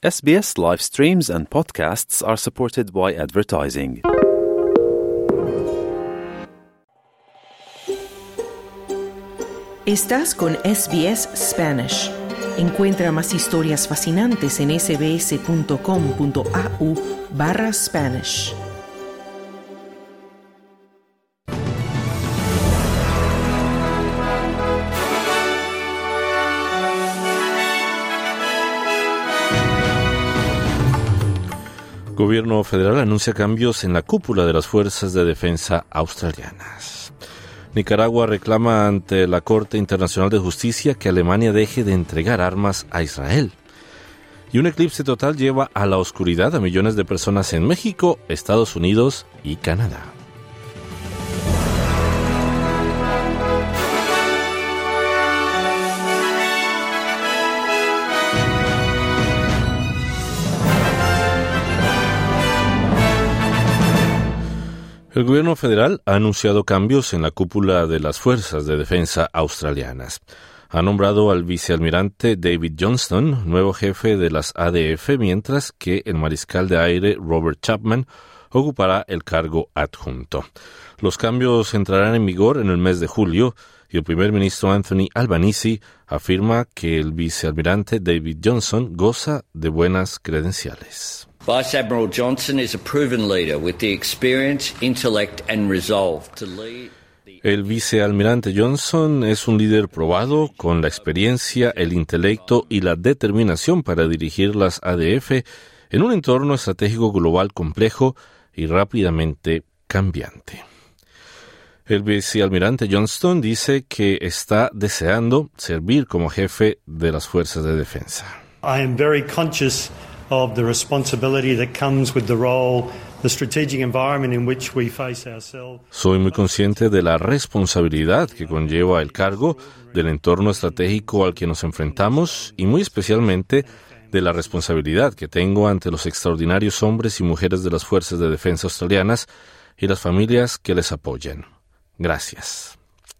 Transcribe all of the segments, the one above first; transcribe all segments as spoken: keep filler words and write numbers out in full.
S B S live streams and podcasts are supported by advertising. Estás con S B S Spanish. Encuentra más historias fascinantes en sbs.com.au barra Spanish. Gobierno federal anuncia cambios en la cúpula de las fuerzas de defensa australianas. Nicaragua reclama ante la Corte Internacional de Justicia que Alemania deje de entregar armas a Israel. Y un eclipse total lleva a la oscuridad a millones de personas en México, Estados Unidos y Canadá. El gobierno federal ha anunciado cambios en la cúpula de las fuerzas de defensa australianas. Ha nombrado al vicealmirante David Johnston nuevo jefe de las A D F, mientras que el mariscal de aire Robert Chapman ocupará el cargo adjunto. Los cambios entrarán en vigor en el mes de julio y el primer ministro Anthony Albanese afirma que el vicealmirante David Johnston goza de buenas credenciales. Vice Admiral Johnson is a proven leader with the experience, intellect and resolve to lead. El vicealmirante Johnson es un líder probado con la experiencia, el intelecto y la determinación para dirigir las A D F en un entorno estratégico global complejo y rápidamente cambiante. El vicealmirante Johnston dice que está deseando servir como jefe de las fuerzas de defensa. I am very conscious of the responsibility that comes with the role, the strategic environment in which we face ourselves. Soy muy consciente de la responsabilidad que conlleva el cargo, del entorno estratégico al que nos enfrentamos y muy especialmente de la responsabilidad que tengo ante los extraordinarios hombres y mujeres de las fuerzas de defensa australianas y las familias que les apoyan. Gracias.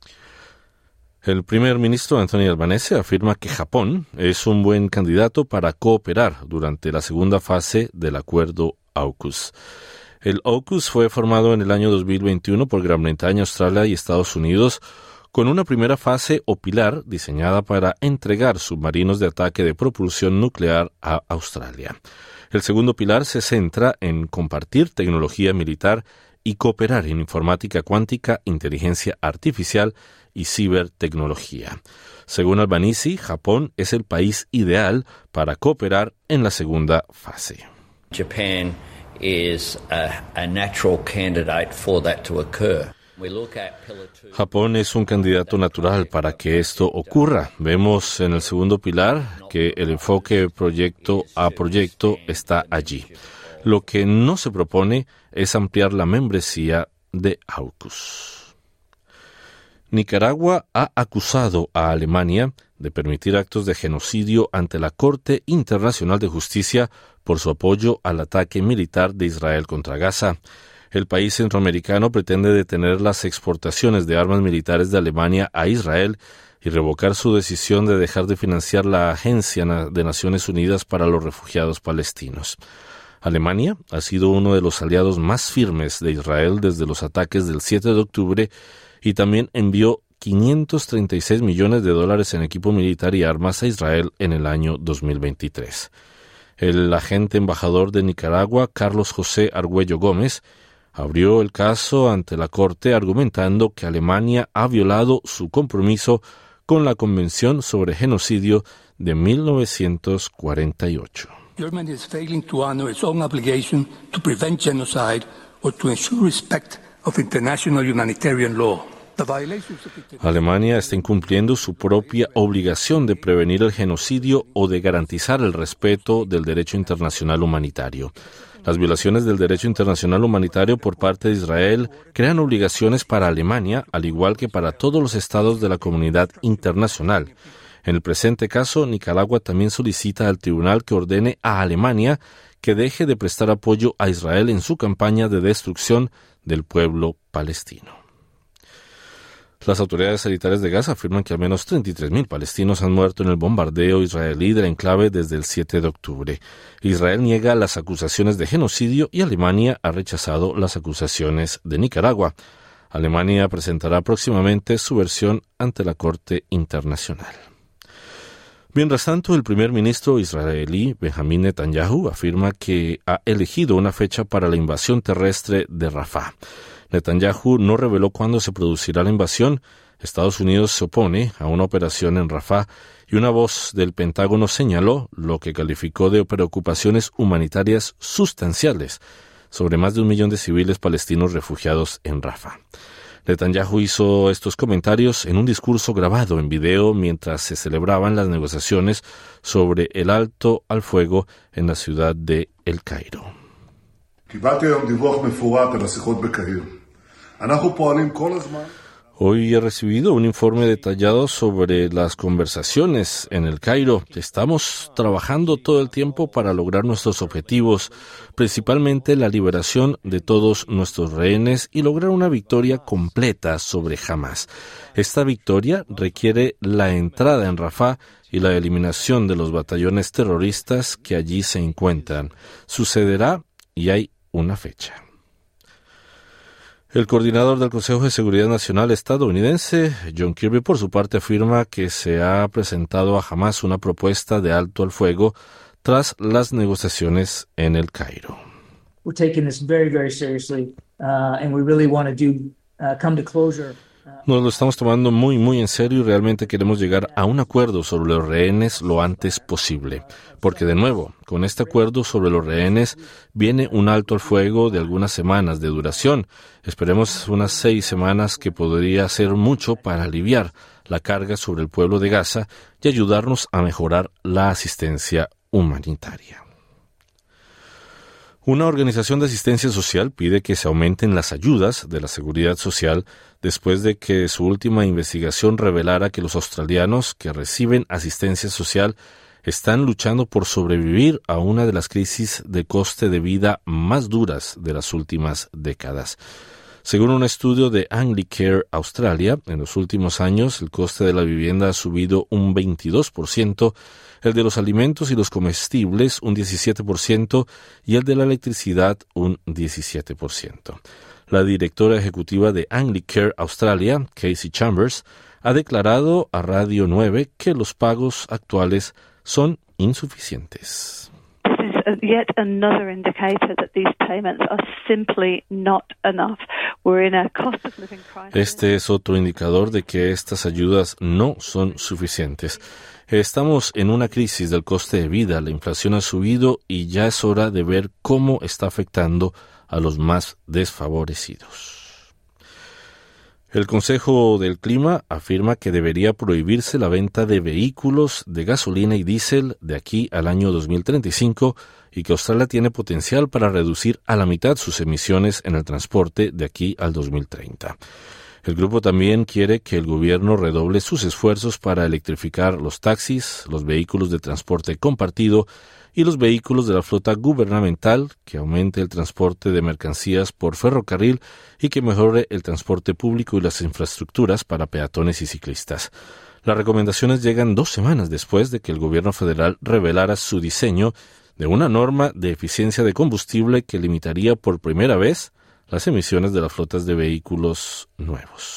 El primer ministro Anthony Albanese afirma que Japón es un buen candidato para cooperar durante la segunda fase del acuerdo AUKUS. El AUKUS fue formado en el año dos mil veintiuno por Gran Bretaña, Australia y Estados Unidos, con una primera fase o pilar diseñada para entregar submarinos de ataque de propulsión nuclear a Australia. El segundo pilar se centra en compartir tecnología militar y cooperar en informática cuántica, inteligencia artificial y cibertecnología. Según Albanese, Japón es el país ideal para cooperar en la segunda fase. Japan is a, a natural candidate for that to occur. Japón es un candidato natural para que esto ocurra. Vemos en el segundo pilar que el enfoque proyecto a proyecto está allí. Lo que no se propone es ampliar la membresía de AUKUS. Nicaragua ha acusado a Alemania de permitir actos de genocidio ante la Corte Internacional de Justicia por su apoyo al ataque militar de Israel contra Gaza. El país centroamericano pretende detener las exportaciones de armas militares de Alemania a Israel y revocar su decisión de dejar de financiar la Agencia de Naciones Unidas para los Refugiados Palestinos. Alemania ha sido uno de los aliados más firmes de Israel desde los ataques del siete de octubre y también envió quinientos treinta y seis millones de dólares en equipo militar y armas a Israel en el año dos mil veintitrés. El agente embajador de Nicaragua, Carlos José Argüello Gómez, abrió el caso ante la Corte argumentando que Alemania ha violado su compromiso con la Convención sobre Genocidio de mil novecientos cuarenta y ocho. Germany is failing to honor its own obligation to prevent genocide or to ensure respect of international humanitarian law. Alemania está incumpliendo su propia obligación de prevenir el genocidio o de garantizar el respeto del derecho internacional humanitario. Las violaciones del derecho internacional humanitario por parte de Israel crean obligaciones para Alemania, al igual que para todos los estados de la comunidad internacional. En el presente caso, Nicaragua también solicita al tribunal que ordene a Alemania que deje de prestar apoyo a Israel en su campaña de destrucción del pueblo palestino. Las autoridades sanitarias de Gaza afirman que al menos treinta y tres mil palestinos han muerto en el bombardeo israelí del enclave desde el siete de octubre. Israel niega las acusaciones de genocidio y Alemania ha rechazado las acusaciones de Nicaragua. Alemania presentará próximamente su versión ante la Corte Internacional. Mientras tanto, el primer ministro israelí Benjamín Netanyahu afirma que ha elegido una fecha para la invasión terrestre de Rafah. Netanyahu no reveló cuándo se producirá la invasión. Estados Unidos se opone a una operación en Rafah y una voz del Pentágono señaló lo que calificó de preocupaciones humanitarias sustanciales sobre más de un millón de civiles palestinos refugiados en Rafah. Netanyahu hizo estos comentarios en un discurso grabado en video mientras se celebraban las negociaciones sobre el alto al fuego en la ciudad de El Cairo. Hoy he recibido un informe detallado sobre las conversaciones en El Cairo. Estamos trabajando todo el tiempo para lograr nuestros objetivos, principalmente la liberación de todos nuestros rehenes y lograr una victoria completa sobre Hamás. Esta victoria requiere la entrada en Rafah y la eliminación de los batallones terroristas que allí se encuentran. Sucederá y hay una fecha. El coordinador del Consejo de Seguridad Nacional estadounidense, John Kirby, por su parte, afirma que se ha presentado a Hamás una propuesta de alto al fuego tras las negociaciones en El Cairo. We're taking this very, very seriously, uh, and we really want to do uh, come to closure. Nos lo estamos tomando muy, muy en serio y realmente queremos llegar a un acuerdo sobre los rehenes lo antes posible. Porque, de nuevo, con este acuerdo sobre los rehenes viene un alto al fuego de algunas semanas de duración. Esperemos unas seis semanas que podría ser mucho para aliviar la carga sobre el pueblo de Gaza y ayudarnos a mejorar la asistencia humanitaria. Una organización de asistencia social pide que se aumenten las ayudas de la seguridad social después de que su última investigación revelara que los australianos que reciben asistencia social están luchando por sobrevivir a una de las crisis de coste de vida más duras de las últimas décadas. Según un estudio de Anglicare Australia, en los últimos años el coste de la vivienda ha subido un veintidós por ciento, el de los alimentos y los comestibles un diecisiete por ciento y el de la electricidad un diecisiete por ciento. La directora ejecutiva de Anglicare Australia, Casey Chambers, ha declarado a Radio nueve que los pagos actuales son insuficientes. Yet another indicator that these payments are simply not enough. We're in a cost of living crisis. Este es otro indicador de que estas ayudas no son suficientes. Estamos en una crisis del coste de vida, la inflación ha subido y ya es hora de ver cómo está afectando a los más desfavorecidos. El Consejo del Clima afirma que debería prohibirse la venta de vehículos de gasolina y diésel de aquí al año dos mil treinta y cinco y que Australia tiene potencial para reducir a la mitad sus emisiones en el transporte de aquí al dos mil treinta. El grupo también quiere que el gobierno redoble sus esfuerzos para electrificar los taxis, los vehículos de transporte compartido y los vehículos de la flota gubernamental, que aumente el transporte de mercancías por ferrocarril y que mejore el transporte público y las infraestructuras para peatones y ciclistas. Las recomendaciones llegan dos semanas después de que el gobierno federal revelara su diseño de una norma de eficiencia de combustible que limitaría por primera vez las emisiones de las flotas de vehículos nuevos.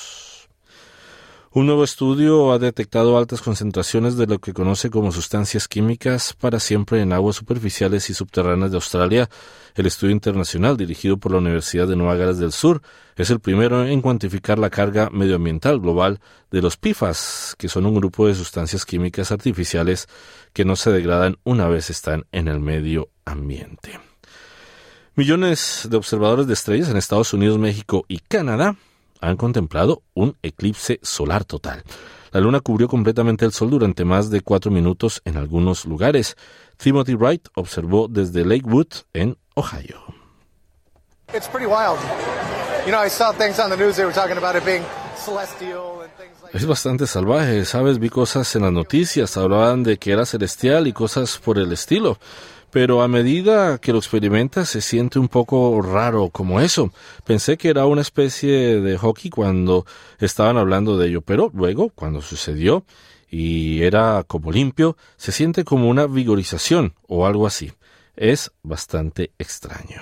Un nuevo estudio ha detectado altas concentraciones de lo que conoce como sustancias químicas para siempre en aguas superficiales y subterráneas de Australia. El estudio internacional dirigido por la Universidad de Nueva Gales del Sur es el primero en cuantificar la carga medioambiental global de los P F A S, que son un grupo de sustancias químicas artificiales que no se degradan una vez están en el medio ambiente. Millones de observadores de estrellas en Estados Unidos, México y Canadá han contemplado un eclipse solar total. La luna cubrió completamente el sol durante más de cuatro minutos en algunos lugares. Timothy Wright observó desde Lakewood, en Ohio. It's pretty wild. You know, I saw things on the news, they were talking about it being celestial and things like that. Es bastante salvaje, ¿sabes? Vi cosas en las noticias, hablaban de que era celestial y cosas por el estilo. Pero a medida que lo experimentas se siente un poco raro como eso. Pensé que era una especie de hockey cuando estaban hablando de ello, pero luego, cuando sucedió y era como limpio, se siente como una vigorización o algo así. Es bastante extraño.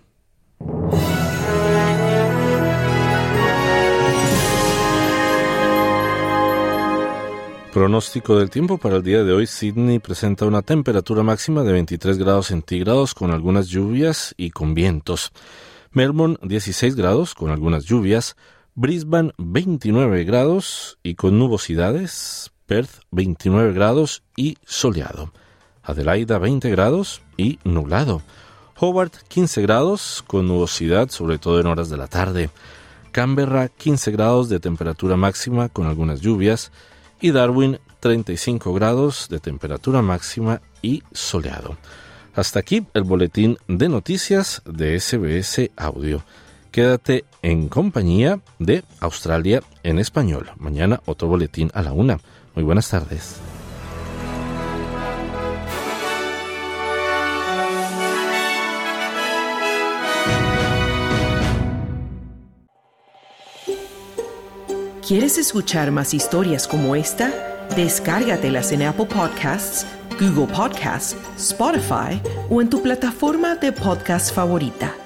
Pronóstico del tiempo para el día de hoy. Sydney presenta una temperatura máxima de veintitrés grados centígrados con algunas lluvias y con vientos. Melbourne dieciséis grados con algunas lluvias. Brisbane veintinueve grados y con nubosidades. Perth veintinueve grados y soleado. Adelaida veinte grados y nublado. Hobart quince grados con nubosidad, sobre todo en horas de la tarde. Canberra quince grados de temperatura máxima con algunas lluvias. Y Darwin, treinta y cinco grados de temperatura máxima y soleado. Hasta aquí el boletín de noticias de S B S Audio. Quédate en compañía de Australia en español. Mañana otro boletín a la una. Muy buenas tardes. ¿Quieres escuchar más historias como esta? Descárgatelas en Apple Podcasts, Google Podcasts, Spotify o en tu plataforma de podcast favorita.